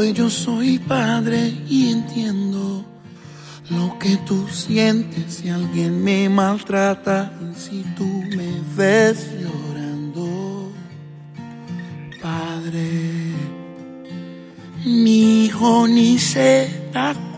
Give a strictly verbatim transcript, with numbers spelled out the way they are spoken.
Hoy yo soy padre y entiendo lo que tú sientes si alguien me maltrata y si tú me ves llorando. Padre, mi hijo ni se da